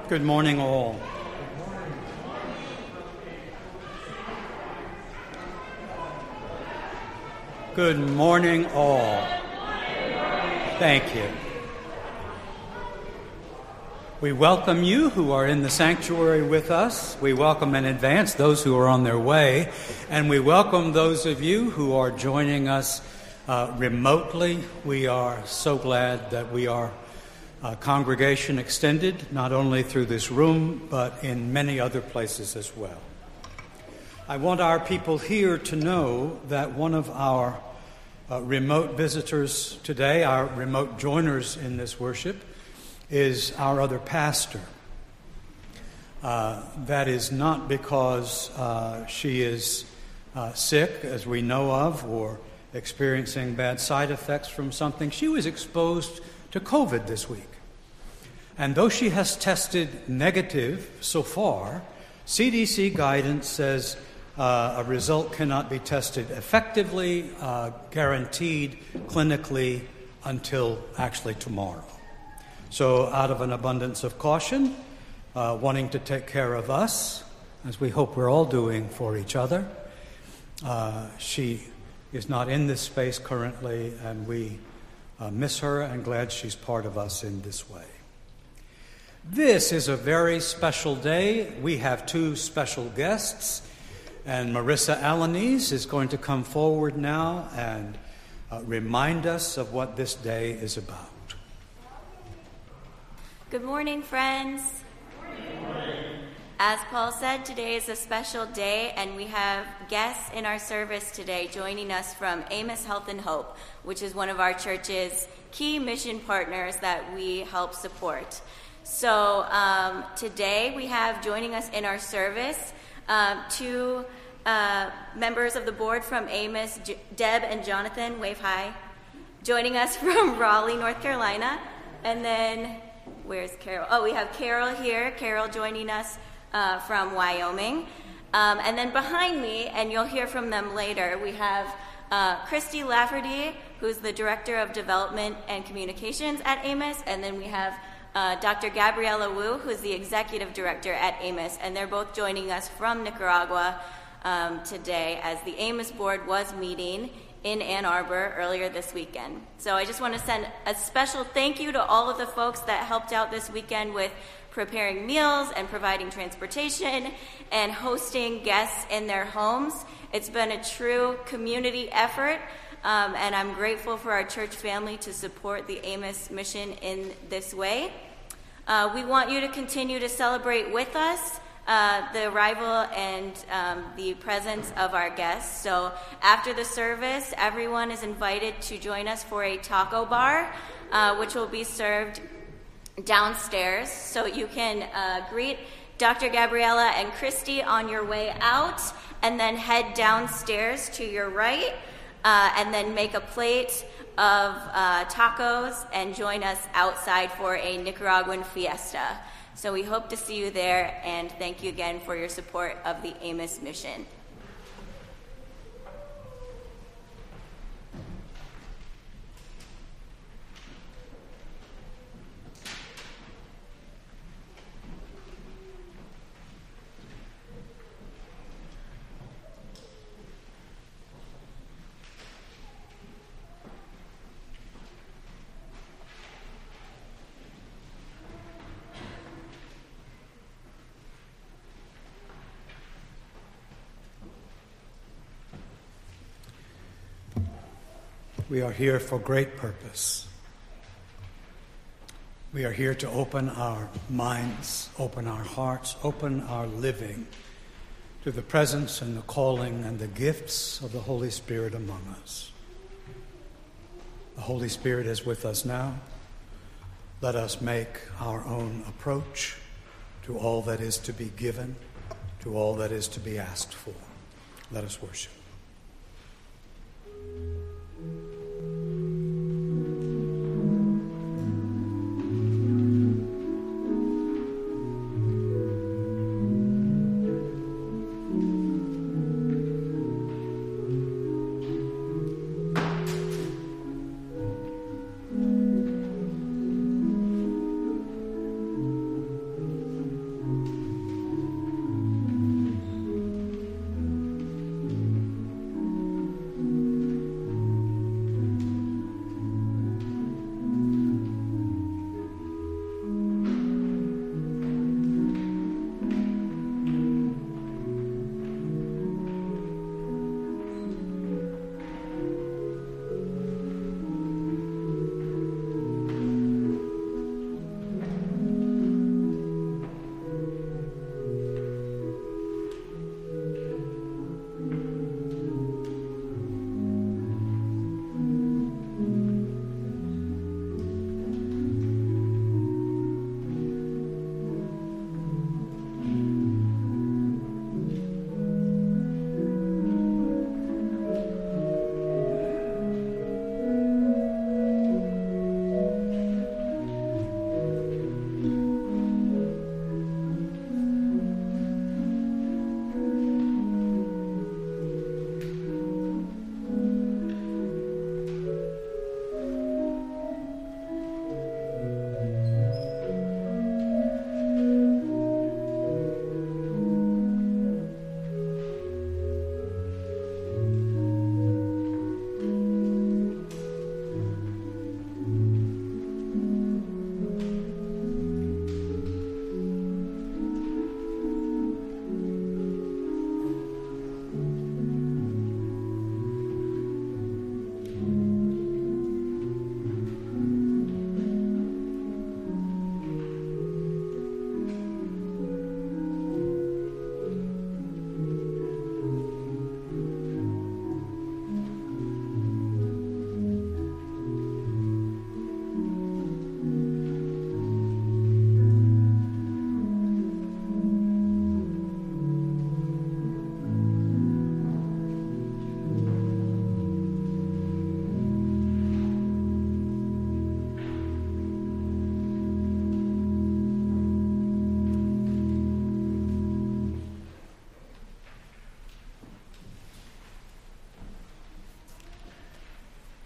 Good morning, all. Good morning, all. Thank you. We welcome you who are in the sanctuary with us. We welcome in advance those who are on their way. And we welcome those of you who are joining us remotely. We are so glad that we are congregation extended, not only through this room, but in many other places as well. I want our people here to know that one of our remote visitors today, our remote joiners in this worship, is our other pastor. That is not because she is sick, as we know of, or experiencing bad side effects from something. She was exposed to COVID this week. And though she has tested negative so far, CDC guidance says a result cannot be tested effectively, guaranteed clinically until actually tomorrow. So out of an abundance of caution, wanting to take care of us, as we hope we're all doing for each other, she is not in this space currently, and we miss her and glad she's part of us in this way. This is a very special day. We have two special guests, and Marissa Alaniz is going to come forward now and remind us of what this day is about. Good morning, friends. Good morning. As Paul said, today is a special day, and we have guests in our service today joining us from Amos Health and Hope, which is one of our church's key mission partners that we help support. So today we have joining us in our service two members of the board from Amos, Deb and Jonathan, wave hi, joining us from Raleigh, North Carolina. And then, where's Carol? Oh, we have Carol here, Carol joining us from Wyoming. And then behind me, and you'll hear from them later, we have Christy Lafferty, who's the Director of Development and Communications at Amos, and then we have Dr. Gabriela Wu, who's the Executive Director at Amos, and they're both joining us from Nicaragua today as the Amos board was meeting in Ann Arbor earlier this weekend. So I just want to send a special thank you to all of the folks that helped out this weekend with preparing meals and providing transportation and hosting guests in their homes. It's been a true community effort, and I'm grateful for our church family to support the Amos mission in this way. We want you to continue to celebrate with us the arrival and the presence of our guests. So after the service, everyone is invited to join us for a taco bar, which will be served downstairs. So you can greet Dr. Gabriela and Christy on your way out, and then head downstairs to your right, and then make a plate of tacos and join us outside for a Nicaraguan fiesta. So we hope to see you there, and thank you again for your support of the Amos mission. We are here for great purpose. We are here to open our minds, open our hearts, open our living to the presence and the calling and the gifts of the Holy Spirit among us. The Holy Spirit is with us now. Let us make our own approach to all that is to be given, to all that is to be asked for. Let us worship.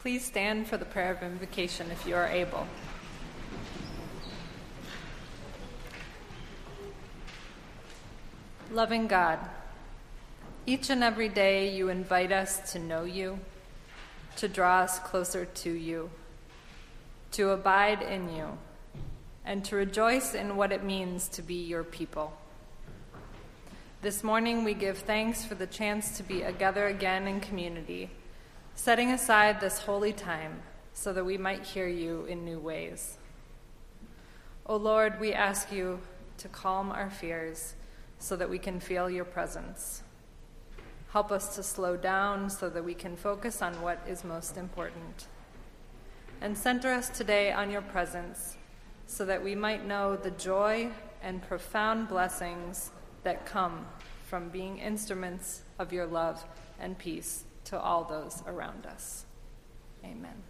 Please stand for the prayer of invocation if you are able. Loving God, each and every day you invite us to know you, to draw us closer to you, to abide in you, and to rejoice in what it means to be your people. This morning we give thanks for the chance to be together again in community, setting aside this holy time so that we might hear you in new ways. O Lord, we ask you to calm our fears so that we can feel your presence. Help us to slow down so that we can focus on what is most important. And center us today on your presence so that we might know the joy and profound blessings that come from being instruments of your love and peace to all those around us. Amen.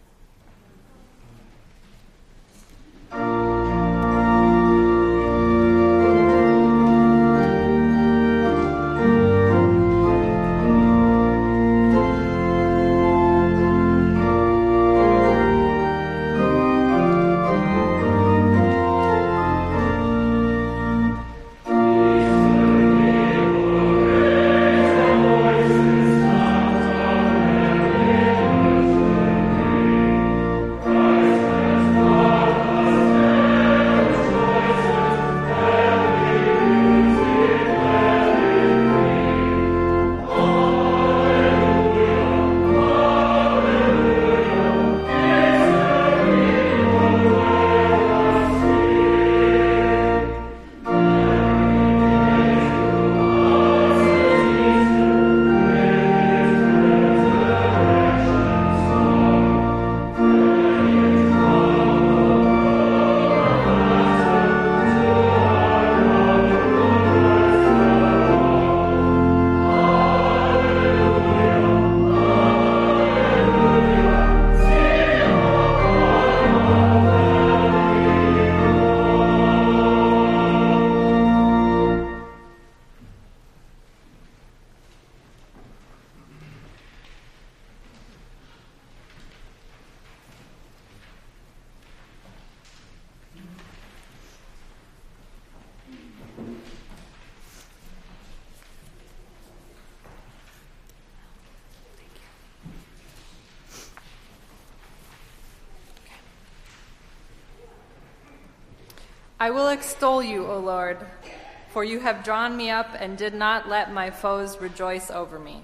I will extol you, O Lord, for you have drawn me up and did not let my foes rejoice over me.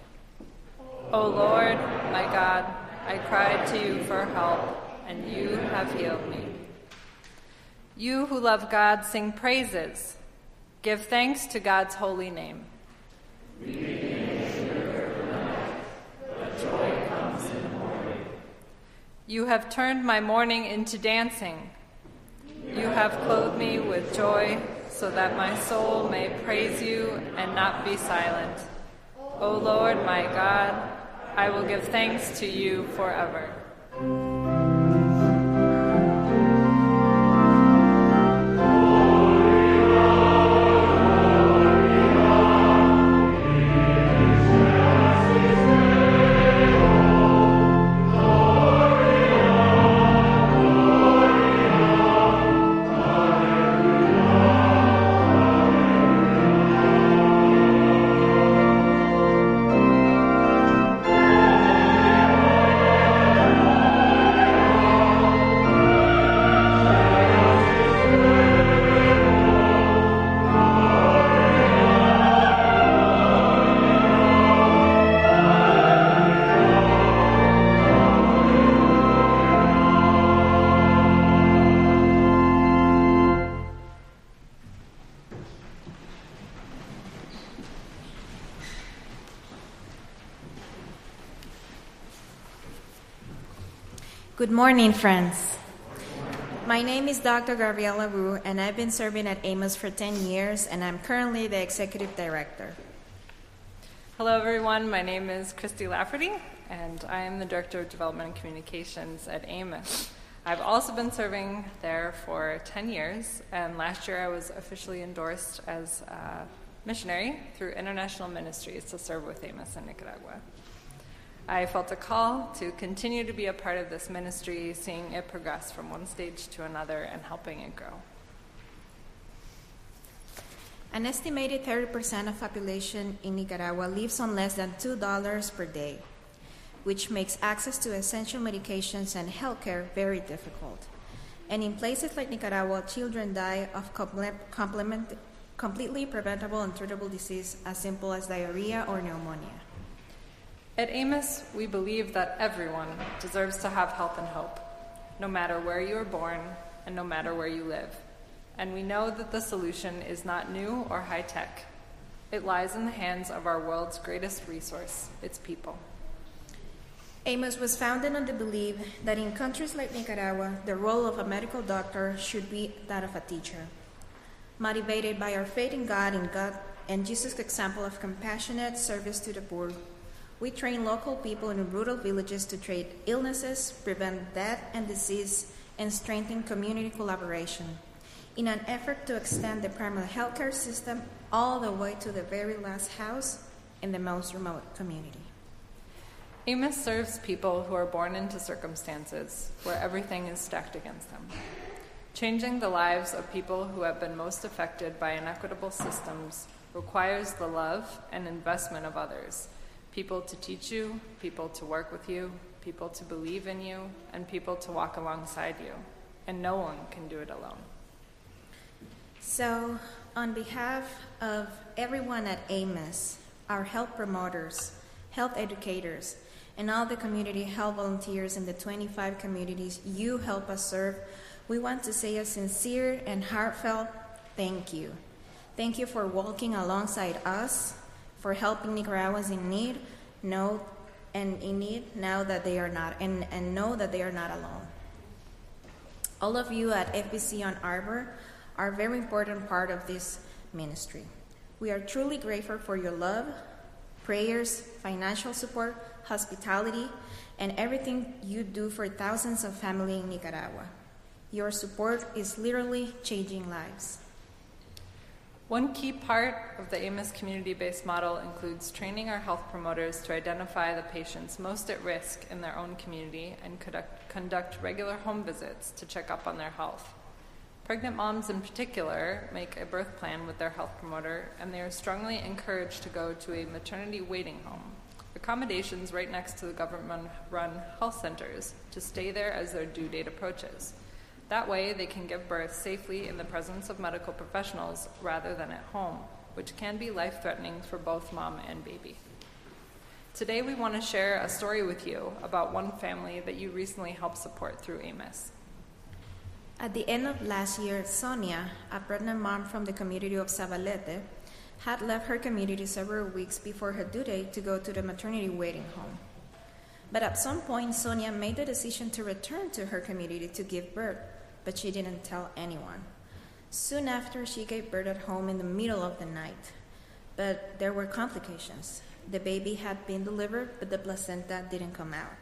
O Lord, my God, I cried to you for help, and you have healed me. You who love God, sing praises. Give thanks to God's holy name. You have turned my mourning into dancing. You have clothed me with joy so that my soul may praise you and not be silent. O Lord, my God, I will give thanks to you forever. Good morning, friends. My name is Dr. Gabriela Wu, and I've been serving at Amos for 10 years, and I'm currently the Executive Director. Hello, everyone. My name is Christy Lafferty, and I am the Director of Development and Communications at Amos. I've also been serving there for 10 years, and last year I was officially endorsed as a missionary through International Ministries to serve with Amos in Nicaragua. I felt a call to continue to be a part of this ministry, seeing it progress from one stage to another and helping it grow. An estimated 30% of population in Nicaragua lives on less than $2 per day, which makes access to essential medications and healthcare very difficult. And in places like Nicaragua, children die of completely preventable and treatable disease as simple as diarrhea or pneumonia. At Amos, we believe that everyone deserves to have health and hope, no matter where you are born and no matter where you live. And we know that the solution is not new or high-tech. It lies in the hands of our world's greatest resource, its people. Amos was founded on the belief that in countries like Nicaragua, the role of a medical doctor should be that of a teacher. Motivated by our faith in God and Jesus' example of compassionate service to the poor, we train local people in rural villages to treat illnesses, prevent death and disease, and strengthen community collaboration, in an effort to extend the primary healthcare system all the way to the very last house in the most remote community. Amos serves people who are born into circumstances where everything is stacked against them. Changing the lives of people who have been most affected by inequitable systems requires the love and investment of others, people to teach you, people to work with you, people to believe in you, and people to walk alongside you. And no one can do it alone. So, on behalf of everyone at Amos, our health promoters, health educators, and all the community health volunteers in the 25 communities you help us serve, we want to say a sincere and heartfelt thank you. Thank you for walking alongside us, for helping Nicaraguans in need, know that they are not, and know that they are not alone. All of you at FBC Ann Arbor are a very important part of this ministry. We are truly grateful for your love, prayers, financial support, hospitality, and everything you do for thousands of families in Nicaragua. Your support is literally changing lives. One key part of the Amos community-based model includes training our health promoters to identify the patients most at risk in their own community and conduct regular home visits to check up on their health. Pregnant moms in particular make a birth plan with their health promoter, and they are strongly encouraged to go to a maternity waiting home, accommodations right next to the government-run health centers, to stay there as their due date approaches. That way, they can give birth safely in the presence of medical professionals rather than at home, which can be life-threatening for both mom and baby. Today, we want to share a story with you about one family that you recently helped support through Amos. At the end of last year, Sonia, a pregnant mom from the community of Zavalete, had left her community several weeks before her due date to go to the maternity waiting home. But at some point, Sonia made the decision to return to her community to give birth, but she didn't tell anyone. Soon after, she gave birth at home in the middle of the night. But there were complications. The baby had been delivered, but the placenta didn't come out.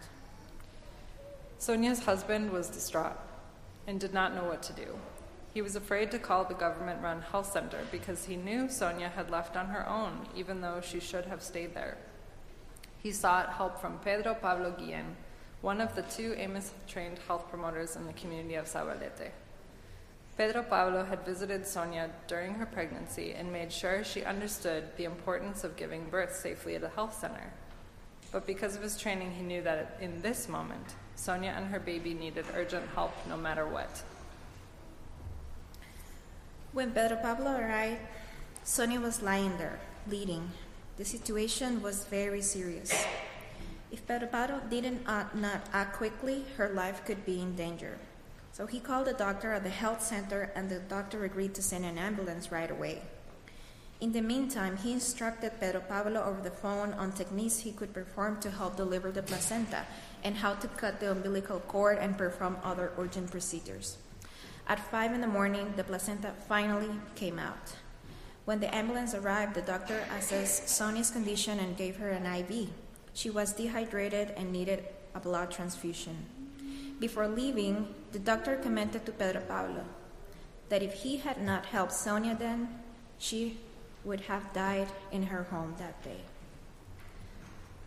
Sonia's husband was distraught and did not know what to do. He was afraid to call the government-run health center because he knew Sonia had left on her own, even though she should have stayed there. He sought help from Pedro Pablo Guillen, one of the 2 Amos-trained health promoters in the community of Zavalete. Pedro Pablo had visited Sonia during her pregnancy and made sure she understood the importance of giving birth safely at a health center. But because of his training, he knew that in this moment, Sonia and her baby needed urgent help no matter what. When Pedro Pablo arrived, Sonia was lying there, bleeding. The situation was very serious. If Pedro Pablo didn't not act quickly, her life could be in danger. So he called the doctor at the health center, and the doctor agreed to send an ambulance right away. In the meantime, he instructed Pedro Pablo over the phone on techniques he could perform to help deliver the placenta and how to cut the umbilical cord and perform other urgent procedures. At 5 a.m, the placenta finally came out. When the ambulance arrived, the doctor assessed Sonia's condition and gave her an IV. She was dehydrated and needed a blood transfusion. Before leaving, the doctor commented to Pedro Pablo that if he had not helped Sonia then, she would have died in her home that day.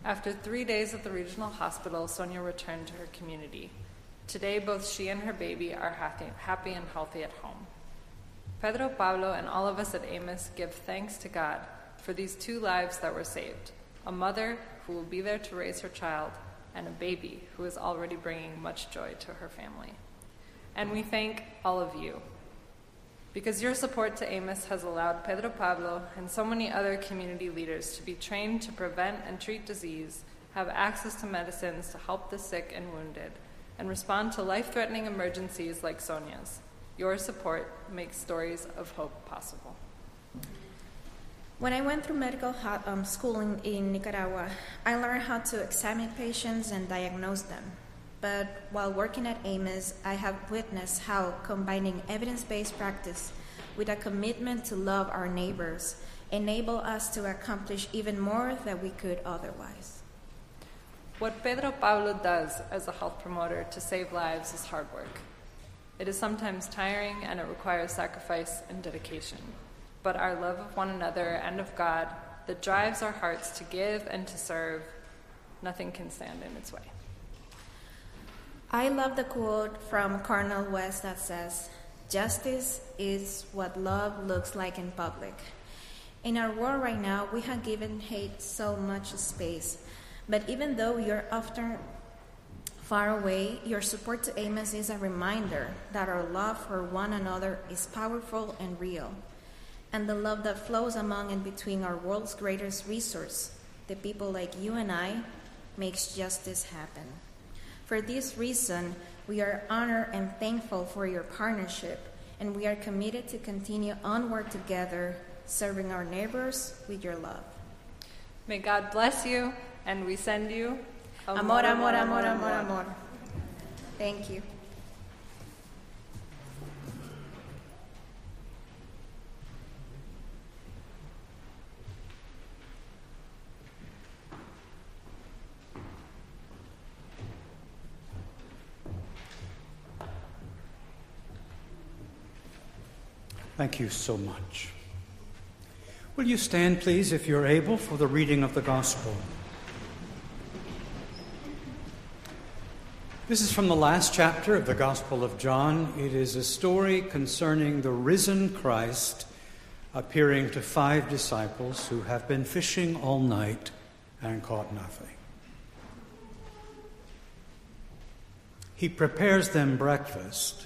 After 3 days at the regional hospital, Sonia returned to her community. Today, both she and her baby are happy and healthy at home. Pedro Pablo and all of us at Amos give thanks to God for these 2 lives that were saved, a mother who will be there to raise her child, and a baby who is already bringing much joy to her family. And we thank all of you, because your support to Amos has allowed Pedro Pablo and so many other community leaders to be trained to prevent and treat disease, have access to medicines to help the sick and wounded, and respond to life-threatening emergencies like Sonia's. Your support makes stories of hope possible. When I went through medical schooling in Nicaragua, I learned how to examine patients and diagnose them. But while working at Amos, I have witnessed how combining evidence-based practice with a commitment to love our neighbors enable us to accomplish even more than we could otherwise. What Pedro Pablo does as a health promoter to save lives is hard work. It is sometimes tiring and it requires sacrifice and dedication. But our love of one another and of God that drives our hearts to give and to serve, nothing can stand in its way. I love the quote from Cornel West that says, "Justice is what love looks like in public." In our world right now, we have given hate so much space. But even though you're often far away, your support to Amos is a reminder that our love for one another is powerful and real. And the love that flows among and between our world's greatest resource, the people like you and I, makes justice happen. For this reason, we are honored and thankful for your partnership, and we are committed to continue onward together, serving our neighbors with your love. May God bless you, and we send you amor, amor, amor, amor, amor. Thank you. Thank you so much. Will you stand, please, if you're able, for the reading of the Gospel? This is from the last chapter of the Gospel of John. It is a story concerning the risen Christ appearing to 5 disciples who have been fishing all night and caught nothing. He prepares them breakfast.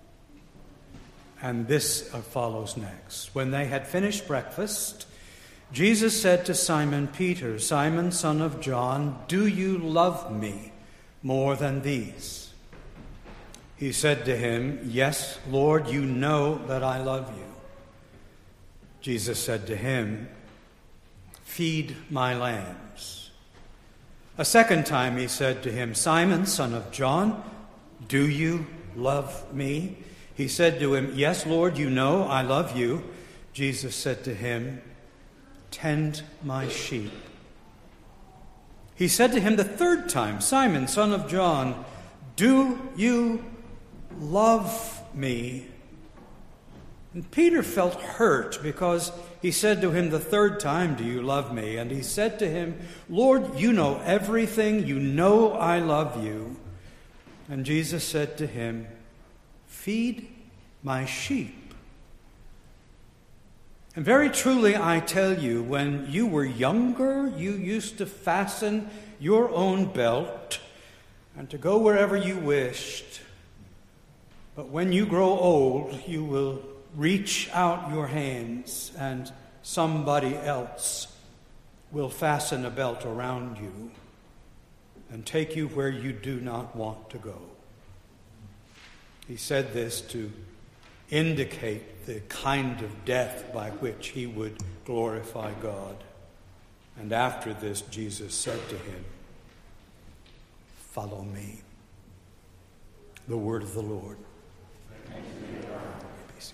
And this follows next. When they had finished breakfast, Jesus said to Simon Peter, "Simon, son of John, do you love me more than these?" He said to him, "Yes, Lord, you know that I love you." Jesus said to him, "Feed my lambs." A second time he said to him, "Simon, son of John, do you love me?" He said to him, "Yes, Lord, you know I love you." Jesus said to him, "Tend my sheep." He said to him the third time, "Simon, son of John, do you love me?" And Peter felt hurt because he said to him the third time, "Do you love me?" And he said to him, "Lord, you know everything. You know I love you." And Jesus said to him, "Feed my sheep. And very truly I tell you, when you were younger, you used to fasten your own belt and to go wherever you wished. But when you grow old, you will reach out your hands and somebody else will fasten a belt around you and take you where you do not want to go." He said this to indicate the kind of death by which he would glorify God. And after this, Jesus said to him, "Follow me." The word of the Lord. Be seated.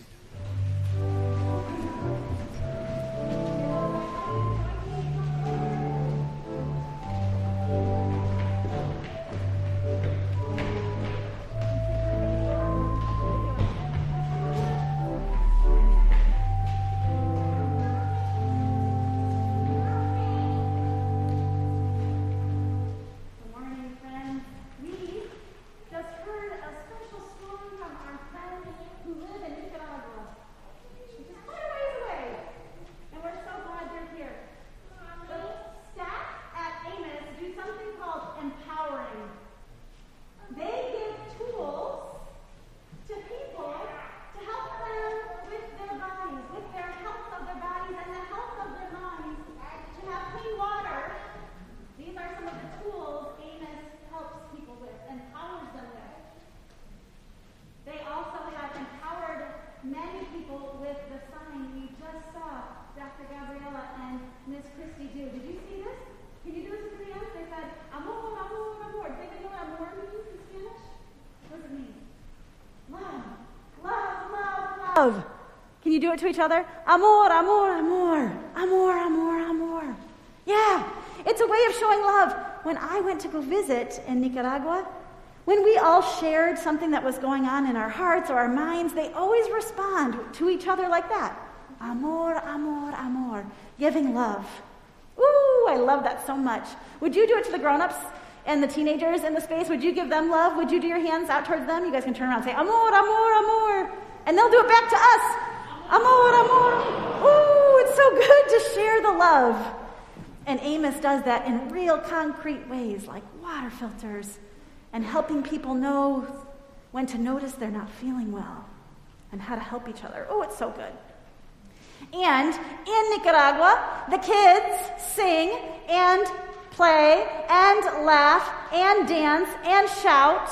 Can you do it to each other? Amor, amor, amor. Amor, amor, amor. Yeah, it's a way of showing love. When I went to go visit in Nicaragua, when we all shared something that was going on in our hearts or our minds, they always respond to each other like that. Amor, amor, amor. Giving love. Ooh, I love that so much. Would you do it to the grown-ups and the teenagers in the space? Would you give them love? Would you do your hands out towards them? You guys can turn around and say, amor, amor, amor. And they'll do it back to us. Amor, amor. Ooh, it's so good to share the love. And Amos does that in real concrete ways, like water filters and helping people know when to notice they're not feeling well and how to help each other. Oh, it's so good. And in Nicaragua, the kids sing and play and laugh and dance and shout,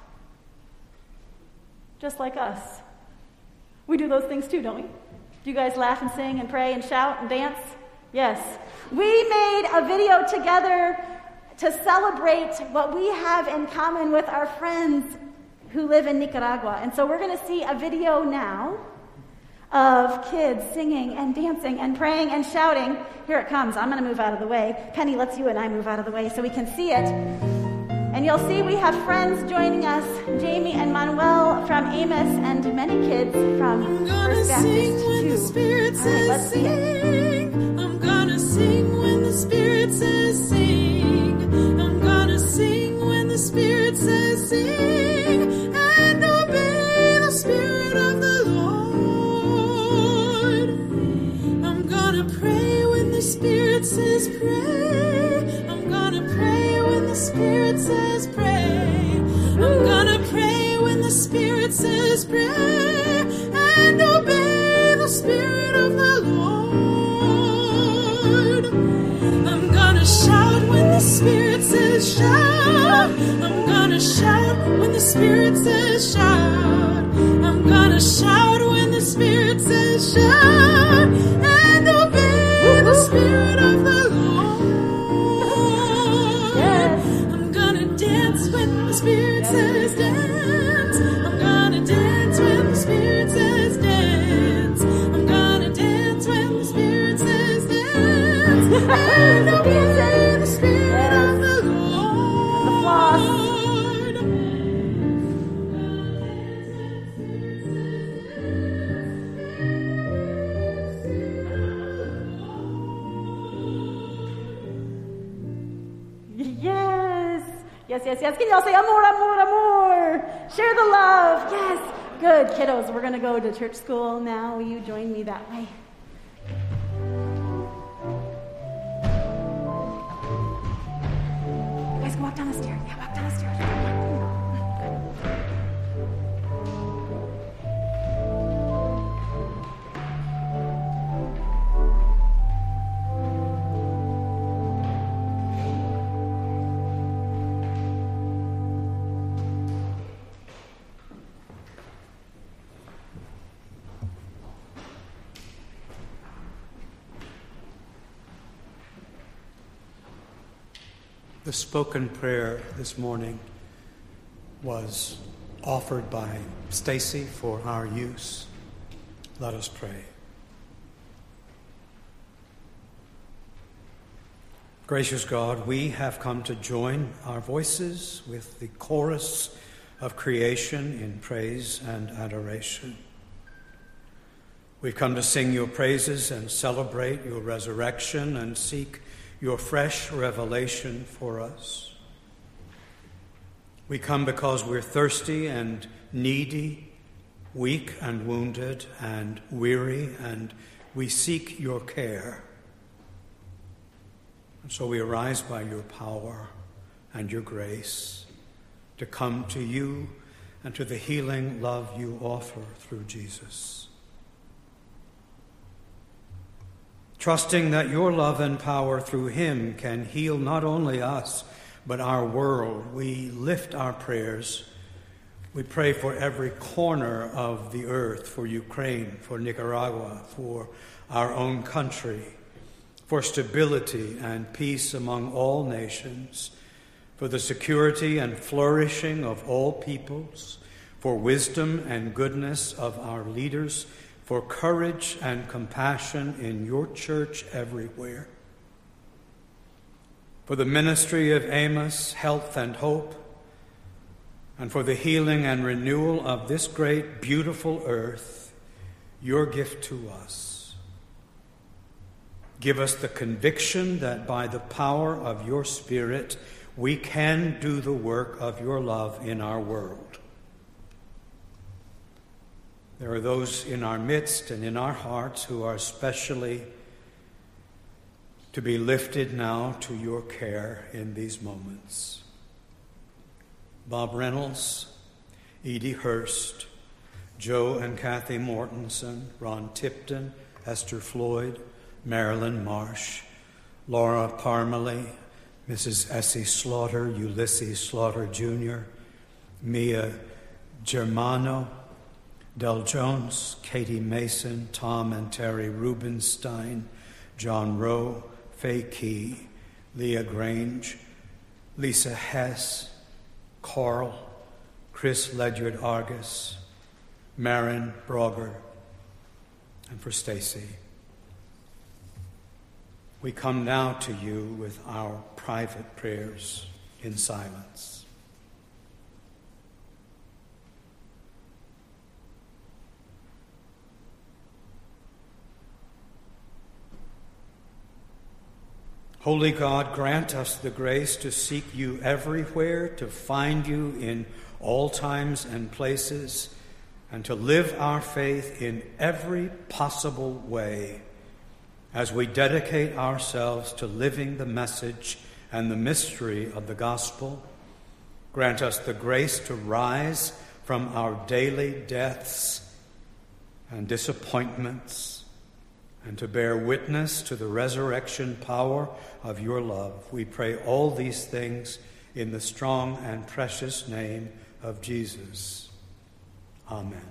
just like us. We do those things too, don't we? Do you guys laugh and sing and pray and shout and dance? Yes. We made a video together to celebrate what we have in common with our friends who live in Nicaragua. And so we're going to see a video now of kids singing and dancing and praying and shouting. Here it comes. I'm going to move out of the way. Penny, let's you and I move out of the way so we can see it. And you'll see we have friends joining us, Jamie and Manuel from Amos, and many kids from First Baptist too. All right, let's see it. I'm gonna sing when the Spirit says sing. I'm gonna sing when the Spirit says sing, and obey the Spirit of the Lord. I'm gonna pray when the Spirit says pray. I'm gonna pray when the Spirit says pray. I'm gonna pray when the Spirit says pray, and obey the Spirit of the Lord. I'm gonna shout when the Spirit says shout. I'm gonna shout when the Spirit says shout. I'm gonna shout when the Spirit says shout, and obey the Spirit of the Lord. Yes. I'm gonna dance when the Spirit says dance. I'm gonna dance when the Spirit says dance. I'm gonna dance when the Spirit says dance, and obey the Spirit of the Lord. The floss. Yes. Yes, yes, yes. Can y'all say amor, amor, amor? Share the love. Yes. Good, kiddos. We're going to go to church school now. Will you join me that way? You guys can walk down the stairs. Yeah, walk down the stairs. The spoken prayer this morning was offered by Stacy for our use. Let us pray. Gracious God, we have come to join our voices with the chorus of creation in praise and adoration. We've come to sing your praises and celebrate your resurrection and seek your fresh revelation for us. We come because we're thirsty and needy, weak and wounded and weary, and we seek your care. And so we arise by your power and your grace to come to you and to the healing love you offer through Jesus. Trusting that your love and power through him can heal not only us, but our world, we lift our prayers. We pray for every corner of the earth, for Ukraine, for Nicaragua, for our own country, for stability and peace among all nations, for the security and flourishing of all peoples, for wisdom and goodness of our leaders, for courage and compassion in your church everywhere. For the ministry of Amos, health and hope, and for the healing and renewal of this great, beautiful earth, your gift to us. Give us the conviction that by the power of your Spirit, we can do the work of your love in our world. There are those in our midst and in our hearts who are especially to be lifted now to your care in these moments. Bob Reynolds, Edie Hurst, Joe and Kathy Mortensen, Ron Tipton, Esther Floyd, Marilyn Marsh, Laura Parmalee, Mrs. Essie Slaughter, Ulysses Slaughter Jr., Mia Germano, Del Jones, Katie Mason, Tom and Terry Rubenstein, John Rowe, Faye Key, Leah Grange, Lisa Hess, Carl, Chris Ledyard Argus, Marin Brogger, and for Stacy. We come now to you with our private prayers in silence. Holy God, grant us the grace to seek you everywhere, to find you in all times and places, and to live our faith in every possible way as we dedicate ourselves to living the message and the mystery of the gospel. Grant us the grace to rise from our daily deaths and disappointments, and to bear witness to the resurrection power of your love. We pray all these things in the strong and precious name of Jesus. Amen.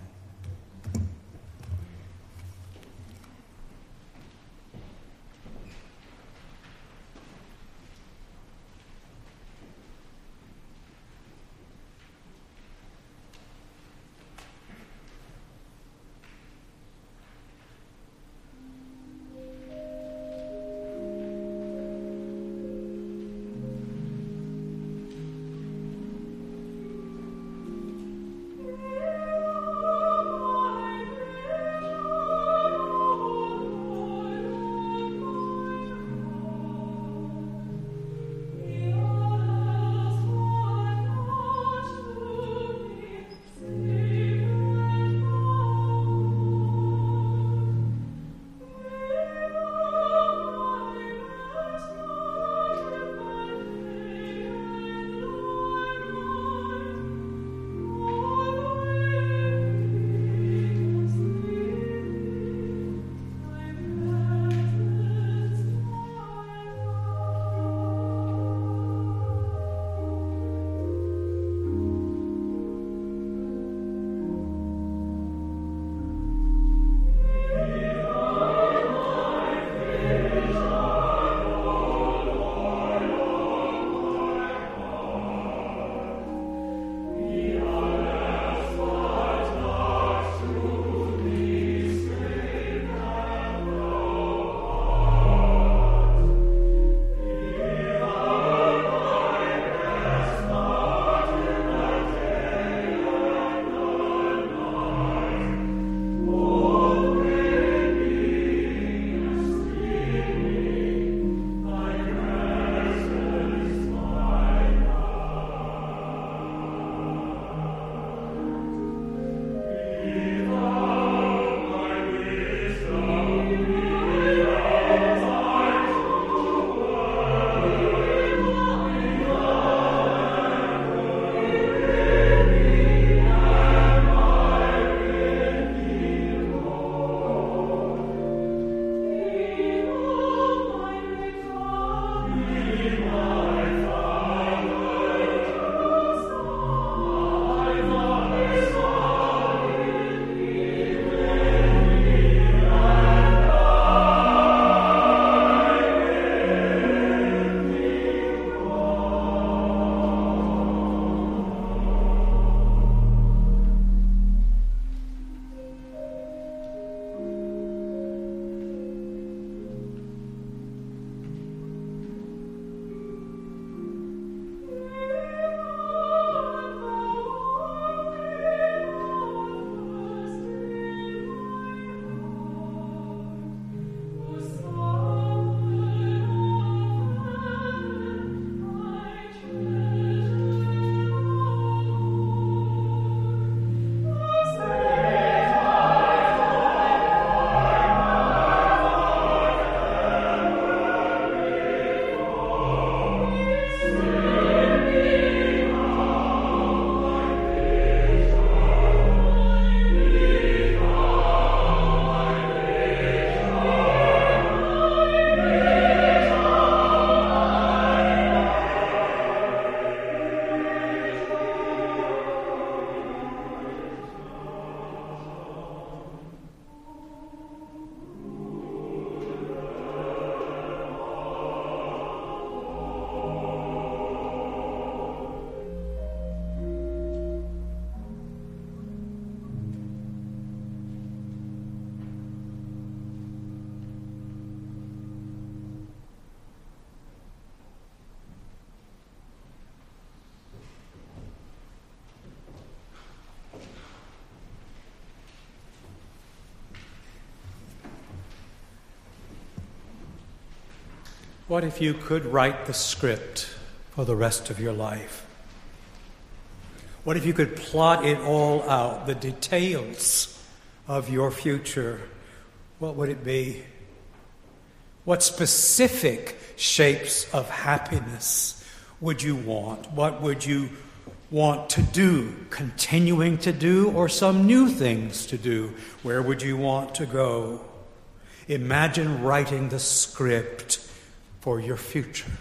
What if you could write the script for the rest of your life? What if you could plot it all out, the details of your future? What would it be? What specific shapes of happiness would you want? What would you want to do, continuing to do, or some new things to do? Where would you want to go? Imagine writing the script for your future.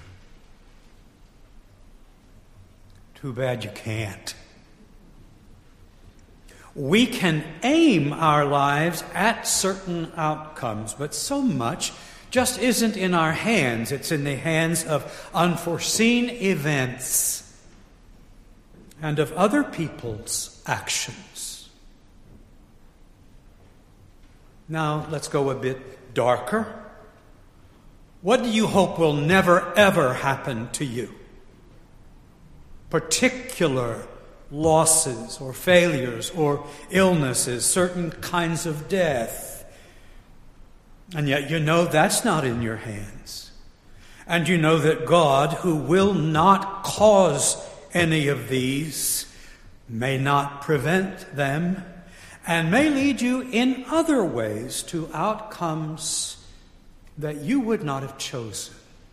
Too bad you can't. We can aim our lives at certain outcomes, but so much just isn't in our hands. It's in the hands of unforeseen events and of other people's actions. Now, let's go a bit darker. What do you hope will never, ever happen to you? Particular losses or failures or illnesses, certain kinds of death. And yet you know that's not in your hands. And you know that God, who will not cause any of these, may not prevent them, and may lead you in other ways to outcomes that you would not have chosen.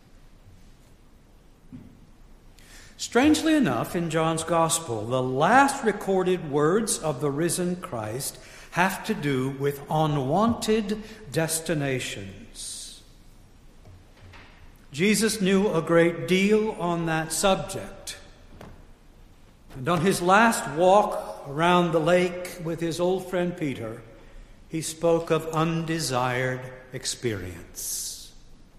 Strangely enough, in John's Gospel, the last recorded words of the risen Christ have to do with unwanted destinations. Jesus knew a great deal on that subject. And on his last walk around the lake with his old friend Peter, he spoke of undesired experience.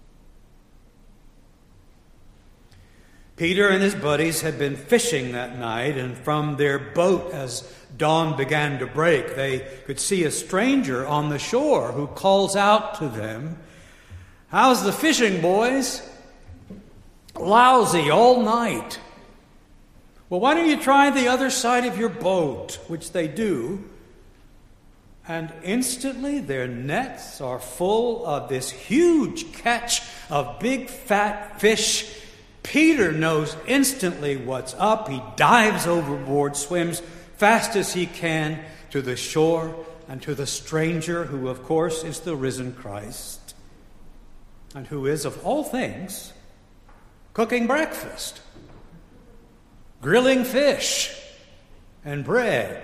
Peter and his buddies had been fishing that night, and from their boat, as dawn began to break, they could see a stranger on the shore who calls out to them, "How's the fishing, boys?" "Lousy all night." "Well, why don't you try the other side of your boat?" Which they do. And instantly their nets are full of this huge catch of big fat fish. Peter knows instantly what's up. He dives overboard, swims fast as he can to the shore and to the stranger, who of course is the risen Christ, and who is, of all things, cooking breakfast, grilling fish and bread.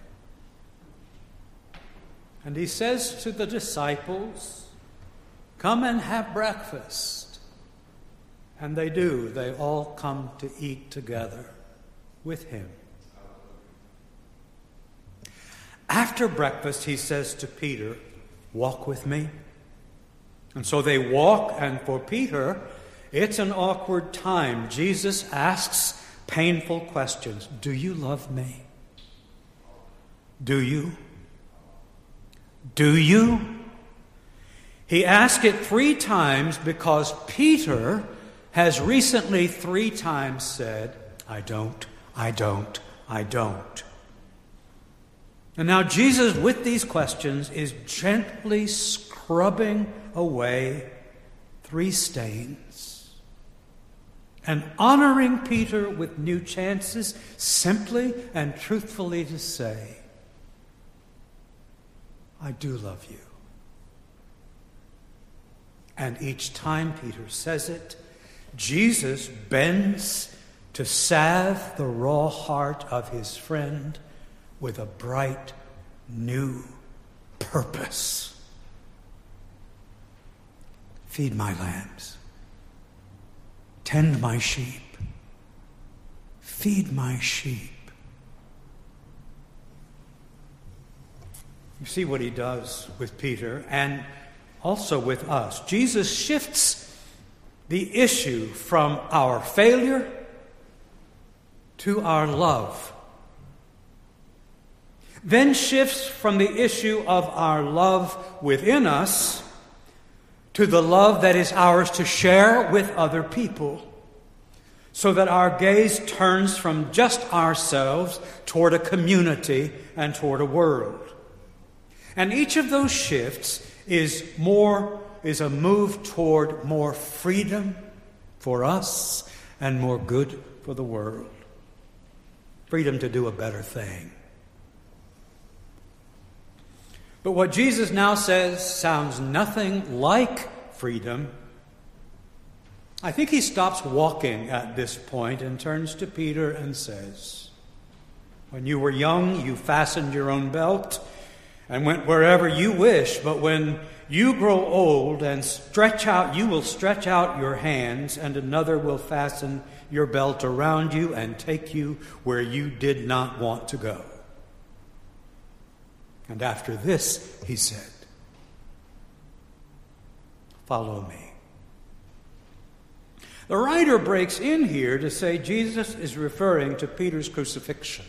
And he says to the disciples, "Come and have breakfast." And they do. They all come to eat together with him. After breakfast, he says to Peter, "Walk with me." And so they walk, and for Peter, it's an awkward time. Jesus asks painful questions. Do you love me? Do you? Do you? He asked it 3 times because Peter has recently 3 times said, I don't. And now Jesus, with these questions, is gently scrubbing away 3 stains and honoring Peter with new chances, simply and truthfully to say, I do love you. And each time Peter says it, Jesus bends to salve the raw heart of his friend with a bright new purpose. Feed my lambs. Tend my sheep. Feed my sheep. You see what he does with Peter and also with us. Jesus shifts the issue from our failure to our love. Then shifts from the issue of our love within us to the love that is ours to share with other people, so that our gaze turns from just ourselves toward a community and toward a world. And each of those shifts is more is a move toward more freedom for us and more good for the world. Freedom to do a better thing. But what Jesus now says sounds nothing like freedom. I think he stops walking at this point and turns to Peter and says, "When you were young, you fastened your own belt and went wherever you wish. But when you grow old and you will stretch out your hands, and another will fasten your belt around you and take you where you did not want to go." And after this, he said, "Follow me." The writer breaks in here to say Jesus is referring to Peter's crucifixion.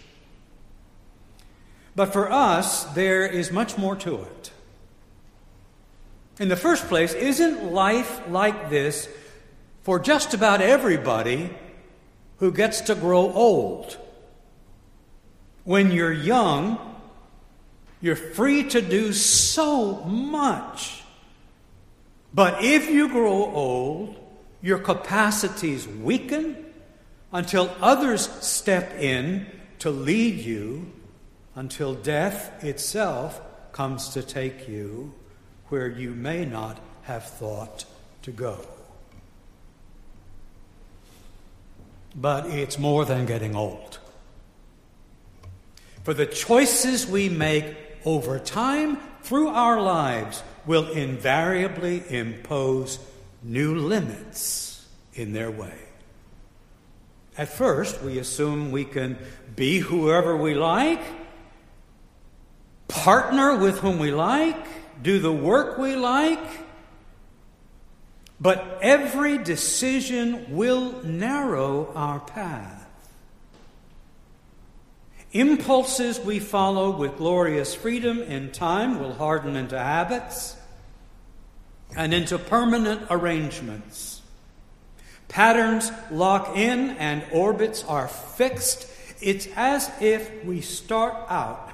But for us, there is much more to it. In the first place, isn't life like this for just about everybody who gets to grow old? When you're young, you're free to do so much. But if you grow old, your capacities weaken until others step in to lead you, until death itself comes to take you where you may not have thought to go. But it's more than getting old. For the choices we make over time through our lives will invariably impose new limits in their way. At first, we assume we can be whoever we like, partner with whom we like, do the work we like, but every decision will narrow our path. Impulses we follow with glorious freedom in time will harden into habits and into permanent arrangements. Patterns lock in and orbits are fixed. It's as if we start out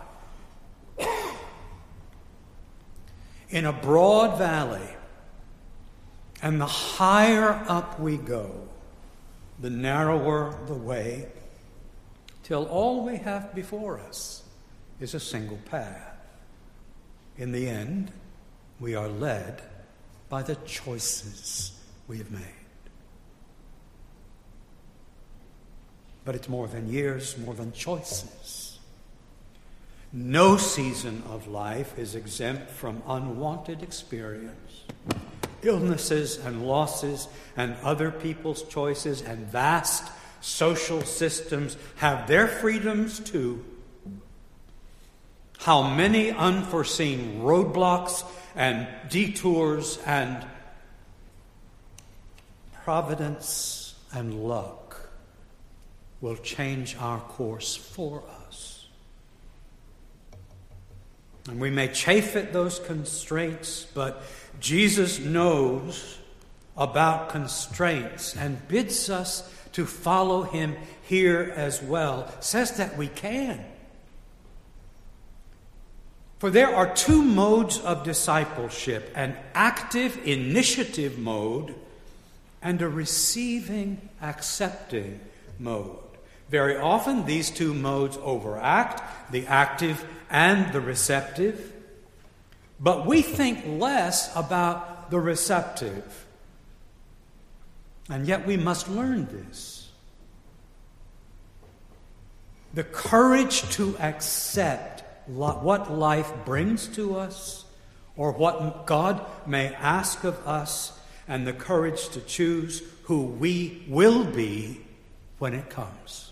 in a broad valley, and the higher up we go, the narrower the way, till all we have before us is a single path. In the end, we are led by the choices we have made. But it's more than years, more than choices. No season of life is exempt from unwanted experience. Illnesses and losses and other people's choices and vast social systems have their freedoms too. How many unforeseen roadblocks and detours and providence and luck will change our course for us. And we may chafe at those constraints, but Jesus knows about constraints and bids us to follow him here as well, says that we can. For there are two modes of discipleship, an active initiative mode and a receiving, accepting mode. Very often these two modes overact, the active and the receptive, but we think less about the receptive. And yet we must learn this. The courage to accept what life brings to us or what God may ask of us, and the courage to choose who we will be when it comes.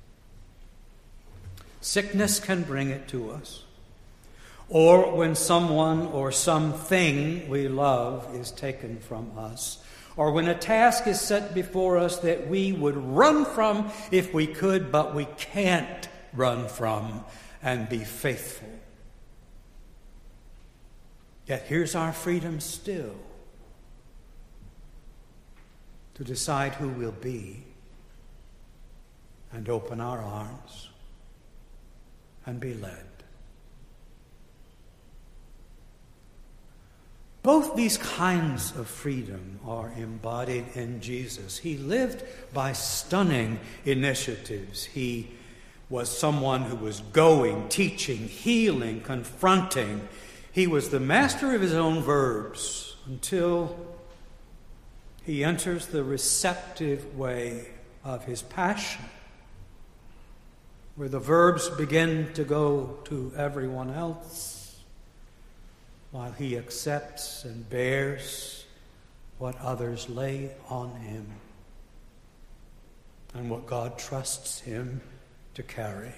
Sickness can bring it to us, or when someone or something we love is taken from us, or when a task is set before us that we would run from if we could, but we can't run from and be faithful. Yet here's our freedom still, to decide who we'll be and open our arms and be led. Both these kinds of freedom are embodied in Jesus. He lived by stunning initiatives. He was someone who was going, teaching, healing, confronting. He was the master of his own verbs until he enters the receptive way of his passion, where the verbs begin to go to everyone else, while he accepts and bears what others lay on him and what God trusts him to carry.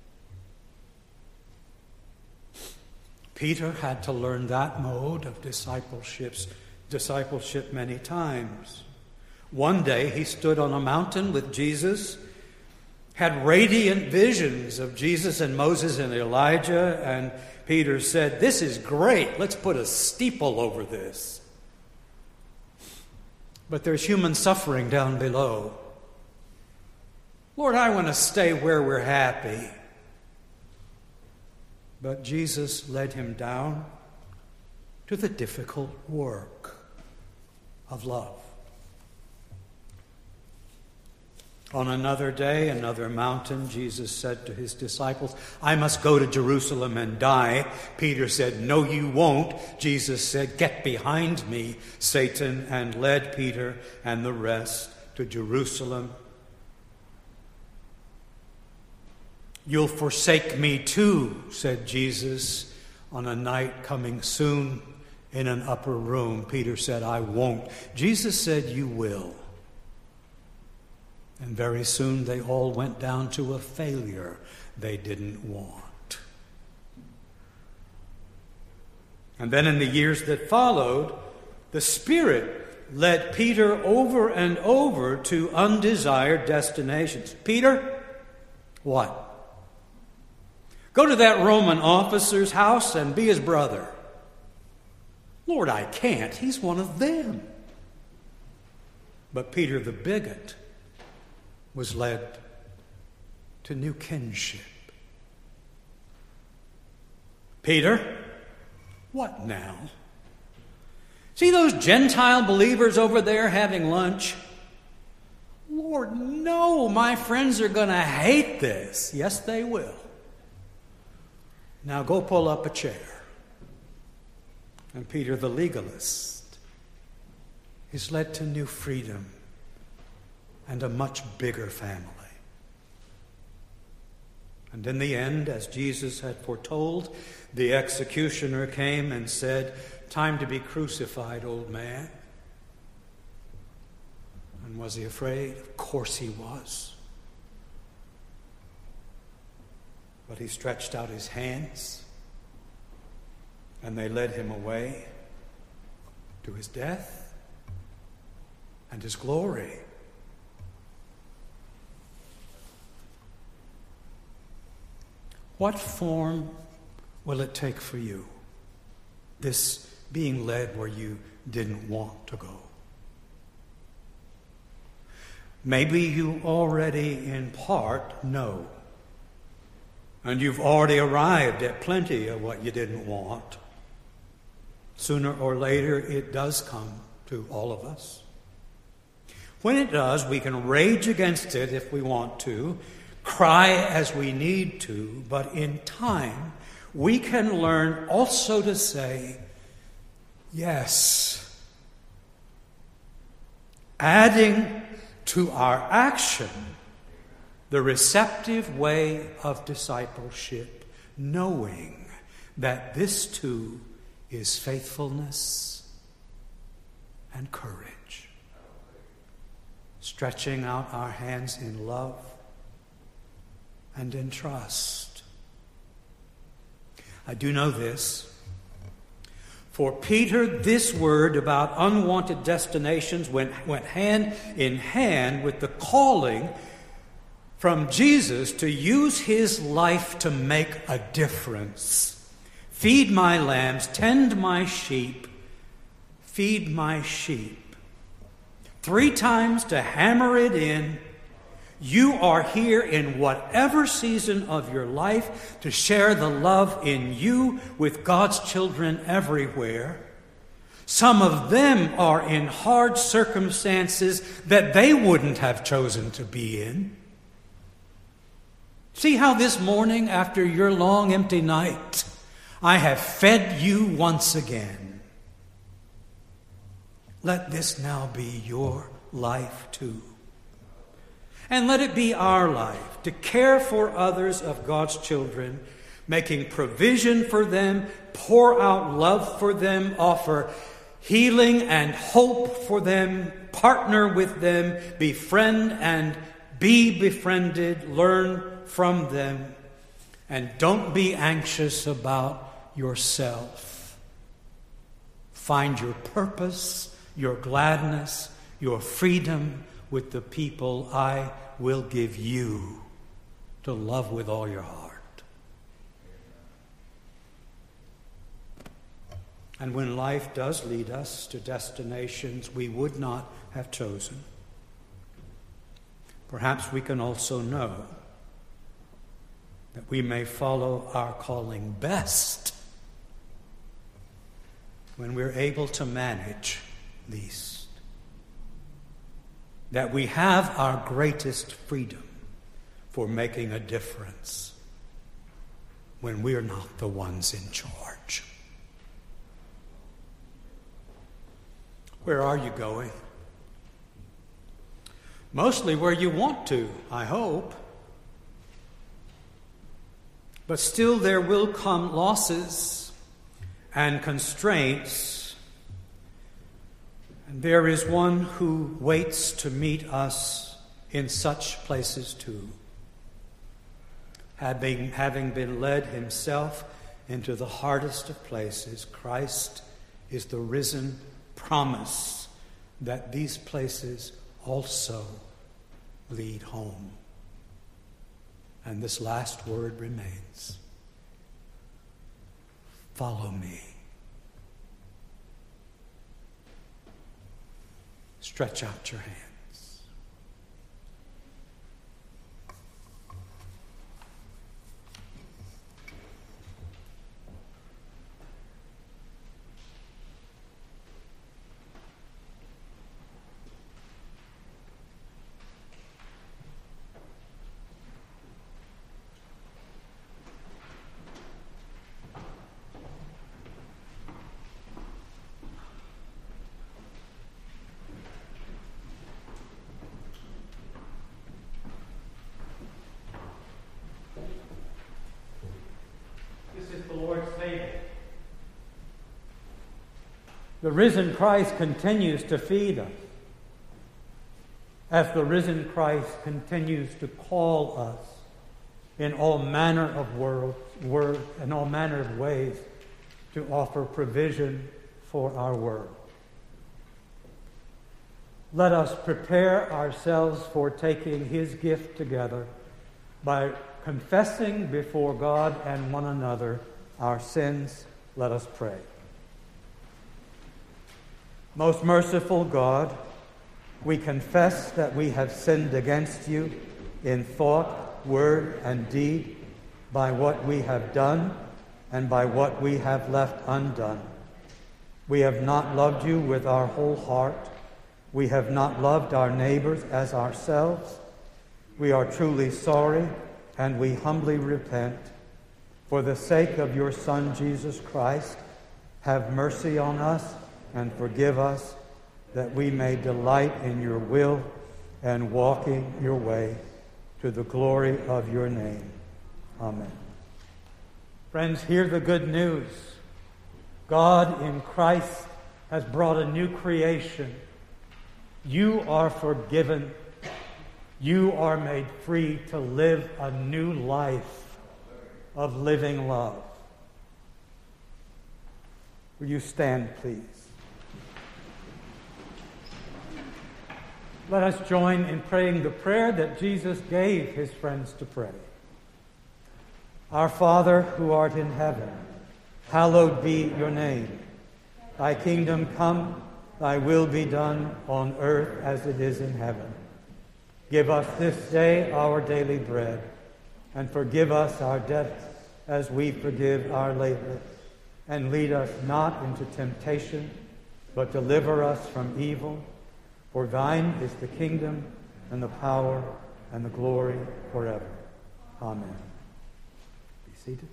Peter had to learn that mode of discipleship many times. One day he stood on a mountain with Jesus, had radiant visions of Jesus and Moses and Elijah, and Peter said, "This is great. Let's put a steeple over this." But there's human suffering down below. Lord, I want to stay where we're happy. But Jesus led him down to the difficult work of love. On another day, another mountain, Jesus said to his disciples, "I must go to Jerusalem and die." Peter said, "No, you won't." Jesus said, "Get behind me, Satan," and led Peter and the rest to Jerusalem. "You'll forsake me too," said Jesus on a night coming soon in an upper room. Peter said, "I won't." Jesus said, "You will." And very soon they all went down to a failure they didn't want. And then in the years that followed, the Spirit led Peter over and over to undesired destinations. "Peter, what? Go to that Roman officer's house and be his brother." "Lord, I can't. He's one of them." But Peter the bigot was led to new kinship. "Peter, what now? See those Gentile believers over there having lunch?" "Lord, no, my friends are going to hate this." "Yes, they will. Now go pull up a chair." And Peter the legalist is led to new freedom and a much bigger family. And in the end, as Jesus had foretold, the executioner came and said, "Time to be crucified, old man." And was he afraid? Of course he was. But he stretched out his hands, and they led him away to his death and his glory. What form will it take for you, this being led where you didn't want to go? Maybe you already in part know, and you've already arrived at plenty of what you didn't want. Sooner or later, it does come to all of us. When it does, we can rage against it if we want to, cry as we need to, but in time, we can learn also to say, yes. Adding to our action the receptive way of discipleship, knowing that this too is faithfulness and courage. Stretching out our hands in love and in trust. I do know this. For Peter, this word about unwanted destinations went hand in hand with the calling from Jesus to use his life to make a difference. Feed my lambs, tend my sheep, feed my sheep. 3 times to hammer it in. You are here in whatever season of your life to share the love in you with God's children everywhere. Some of them are in hard circumstances that they wouldn't have chosen to be in. See how this morning, after your long empty night, I have fed you once again. Let this now be your life too. And let it be our life to care for others of God's children, making provision for them, pour out love for them, offer healing and hope for them, partner with them, befriend and be befriended, learn from them, and don't be anxious about yourself. Find your purpose, your gladness, your freedom with the people I will give you to love with all your heart. And when life does lead us to destinations we would not have chosen, perhaps we can also know that we may follow our calling best when we're able to manage least. That we have our greatest freedom for making a difference when we're not the ones in charge. Where are you going? Mostly where you want to, I hope. But still there will come losses and constraints. And there is one who waits to meet us in such places too. Having been led himself into the hardest of places, Christ is the risen promise that these places also lead home. And this last word remains: follow me. Stretch out your hand. The risen Christ continues to feed us, as the risen Christ continues to call us in all manner of in all manner of ways to offer provision for our world. Let us prepare ourselves for taking his gift together by confessing before God and one another our sins. Let us pray. Most merciful God, we confess that we have sinned against you in thought, word, and deed, by what we have done and by what we have left undone. We have not loved you with our whole heart. We have not loved our neighbors as ourselves. We are truly sorry, and we humbly repent. For the sake of your Son, Jesus Christ, have mercy on us and forgive us, that we may delight in your will and walking your way to the glory of your name. Amen. Friends, hear the good news. God in Christ has brought a new creation. You are forgiven. You are made free to live a new life of living love. Will you stand, please? Let us join in praying the prayer that Jesus gave his friends to pray. Our Father, who art in heaven, hallowed be your name. Thy kingdom come, thy will be done on earth as it is in heaven. Give us this day our daily bread, and forgive us our debts as we forgive our laborers. And lead us not into temptation, but deliver us from evil. For thine is the kingdom and the power and the glory forever. Amen. Be seated.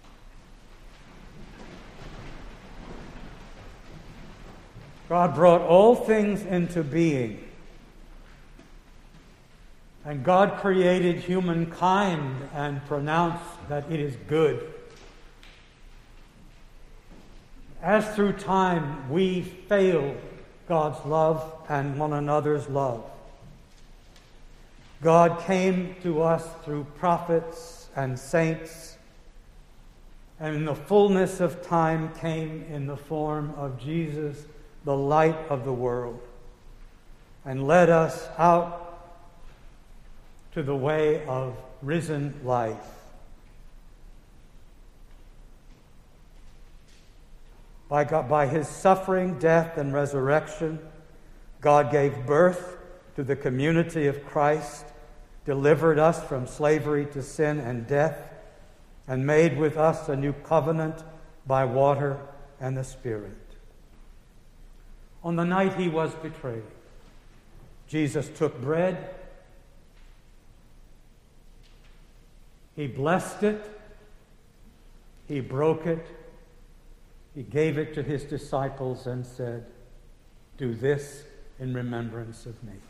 God brought all things into being. And God created humankind and pronounced that it is good. As through time we fail God's love and one another's love, God came to us through prophets and saints, and in the fullness of time came in the form of Jesus, the light of the world, and led us out to the way of risen life. By his suffering, death, and resurrection, God gave birth to the community of Christ, delivered us from slavery to sin and death, and made with us a new covenant by water and the Spirit. On the night he was betrayed, Jesus took bread, he blessed it, he broke it, he gave it to his disciples and said, "Do this in remembrance of me."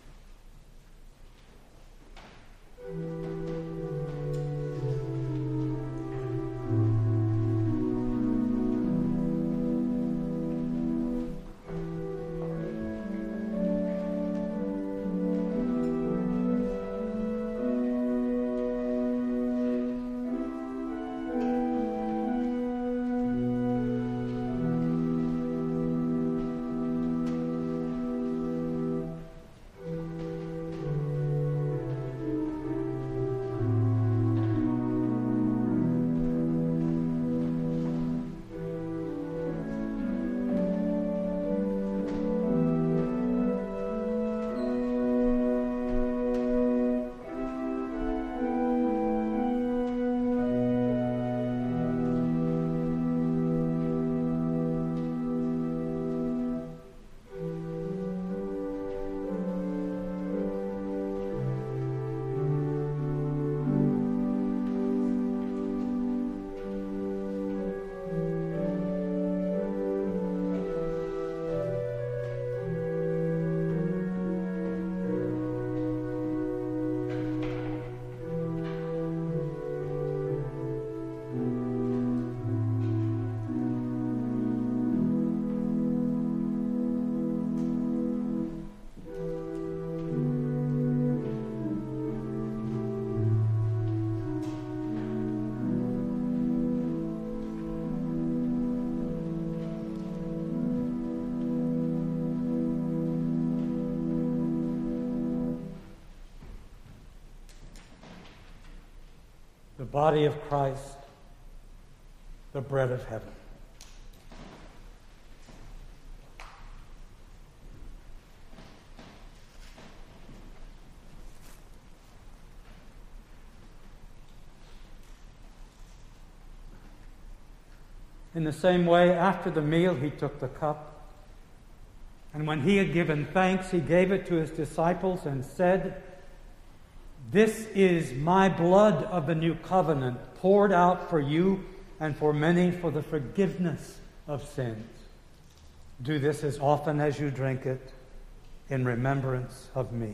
The body of Christ, the bread of heaven. In the same way, after the meal, he took the cup, and when he had given thanks, he gave it to his disciples and said, "This is my blood of the new covenant, poured out for you and for many for the forgiveness of sins. Do this as often as you drink it in remembrance of me."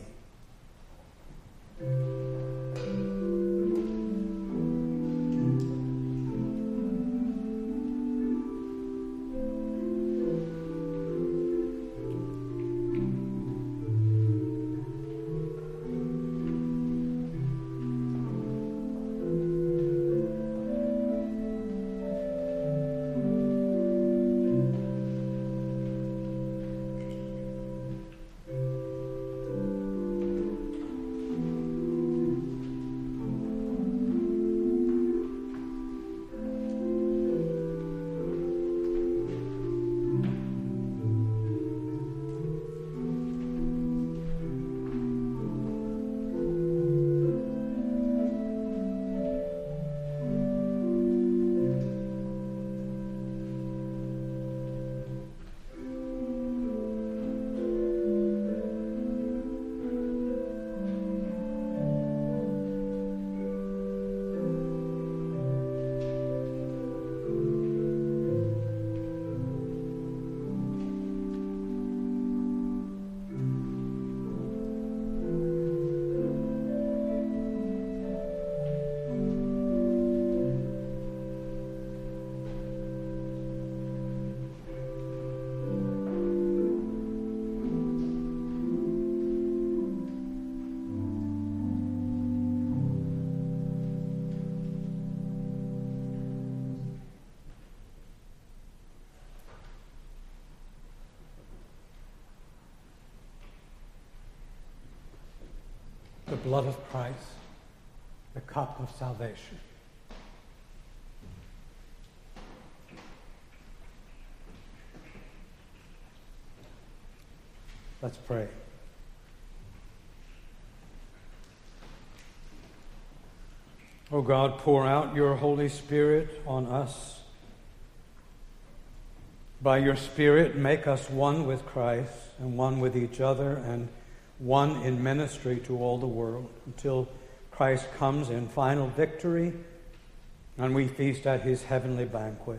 the blood of Christ, the cup of salvation. Let's pray. O God, pour out your Holy Spirit on us. By your Spirit, make us one with Christ and one with each other and one in ministry to all the world until Christ comes in final victory and we feast at his heavenly banquet.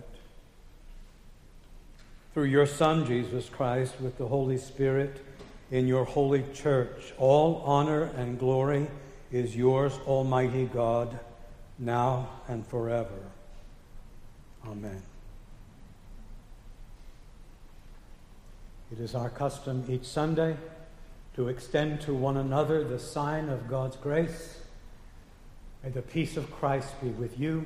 Through your Son, Jesus Christ, with the Holy Spirit in your holy church, all honor and glory is yours, Almighty God, now and forever. Amen. It is our custom each Sunday to extend to one another the sign of God's grace. May the peace of Christ be with you.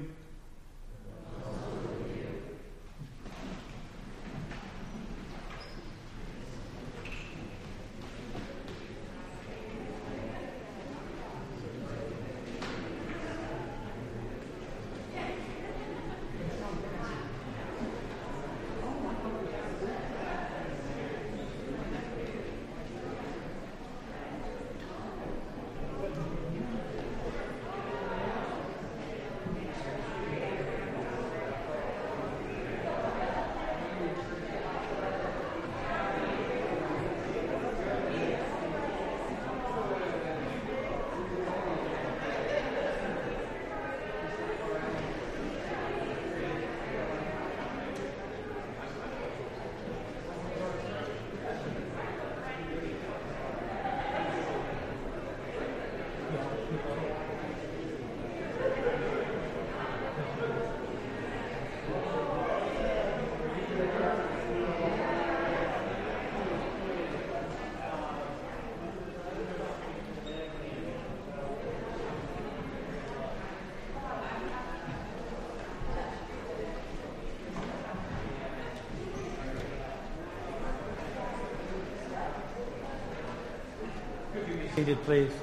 Seated, please.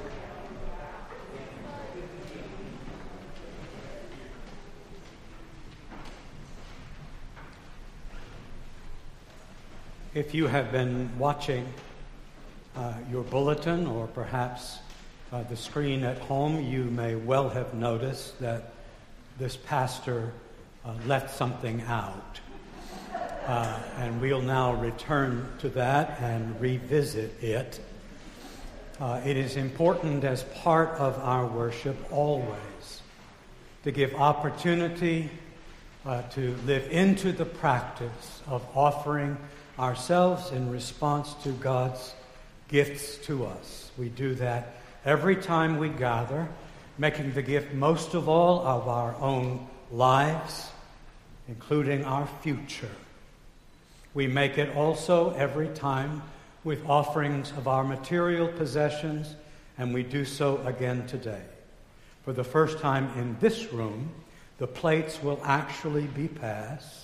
If you have been watching your bulletin or perhaps the screen at home, you may well have noticed that this pastor left something out. And we'll now return to that and revisit it. It is important as part of our worship always to give opportunity to live into the practice of offering ourselves in response to God's gifts to us. We do that every time we gather, making the gift most of all of our own lives, including our future. We make it also every time with offerings of our material possessions, and we do so again today. For the first time in this room, the plates will actually be passed.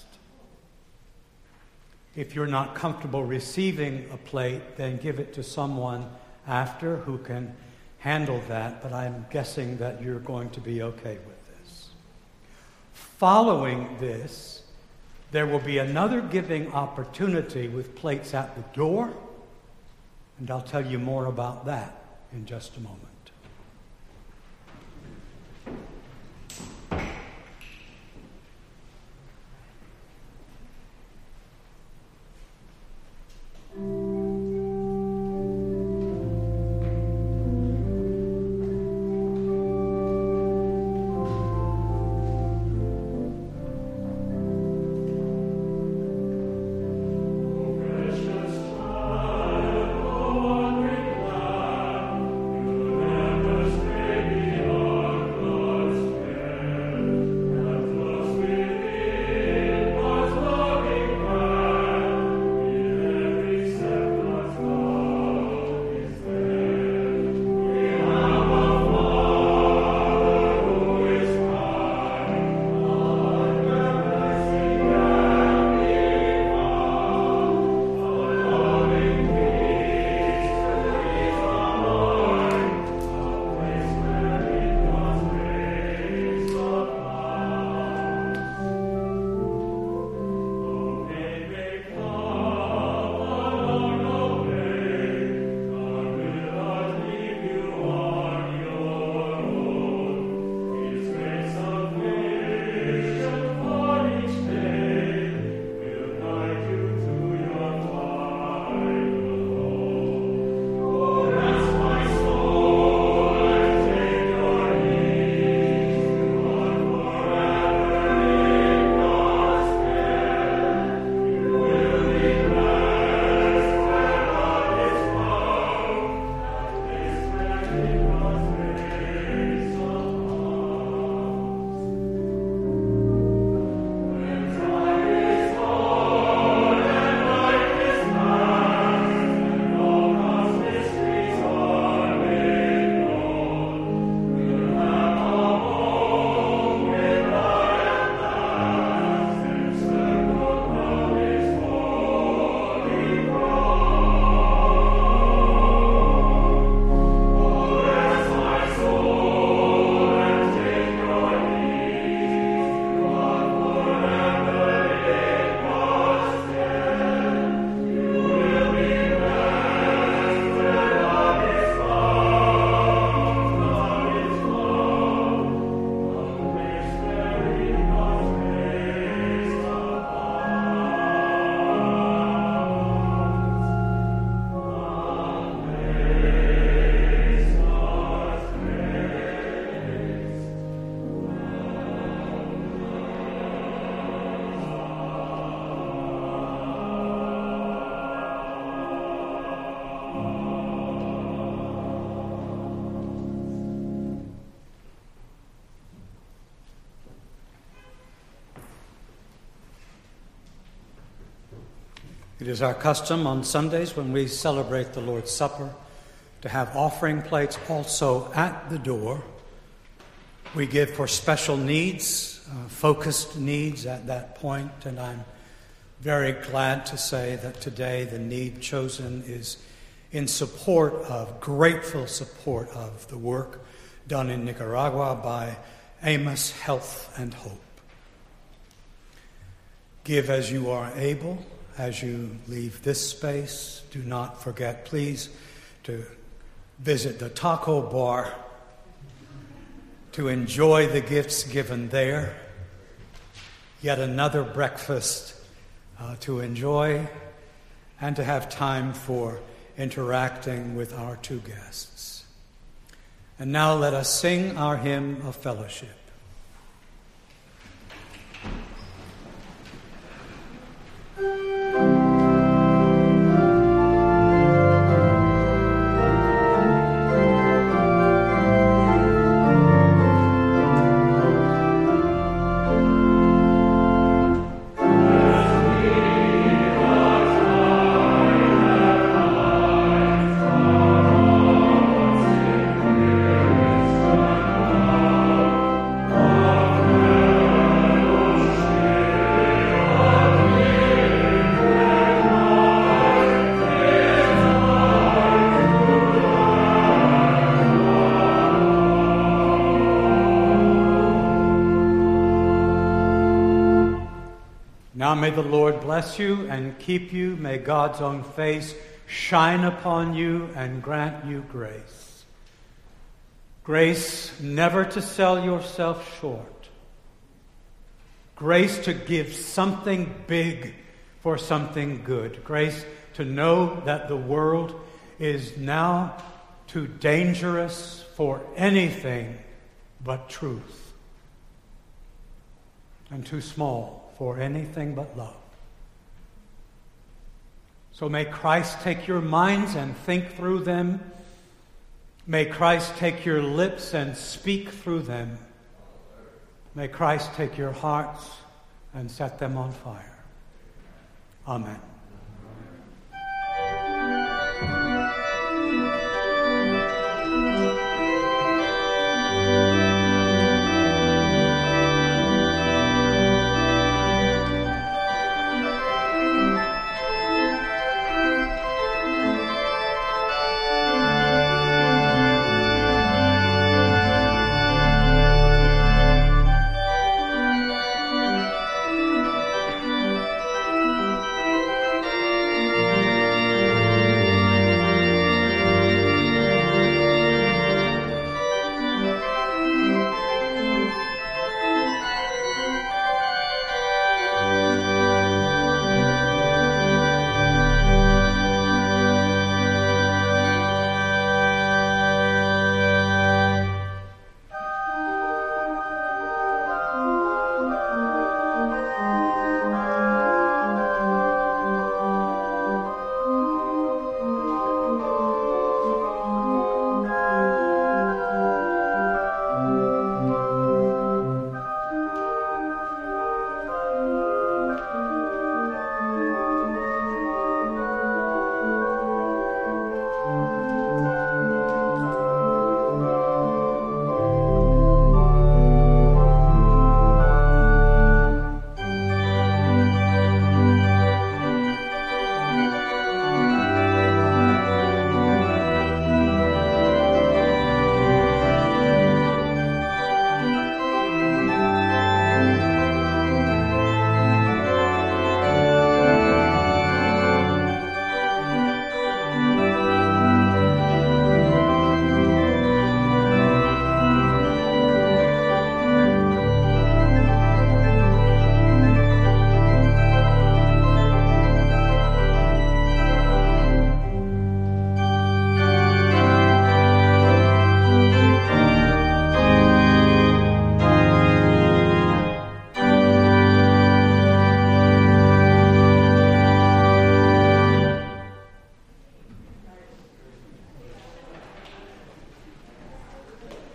If you're not comfortable receiving a plate, then give it to someone after who can handle that, but I'm guessing that you're going to be okay with this. Following this, there will be another giving opportunity with plates at the door, and I'll tell you more about that in just a moment. Precious time, oh, great love, It is our custom on Sundays when we celebrate the Lord's Supper to have offering plates also at the door. We give for special needs, focused needs at that point, and I'm very glad to say that today the need chosen is in grateful support of the work done in Nicaragua by Amos Health and Hope. Give as you are able. As you leave this space, do not forget, please, to visit the taco bar, to enjoy the gifts given there. Yet another breakfast to enjoy and to have time for interacting with our two guests. And now let us sing our hymn of fellowship. Now may the Lord bless you and keep you. May God's own face shine upon you and grant you grace. Grace never to sell yourself short. Grace to give something big for something good. Grace to know that the world is now too dangerous for anything but truth, and too small for anything but love. So may Christ take your minds and think through them. May Christ take your lips and speak through them. May Christ take your hearts and set them on fire. Amen.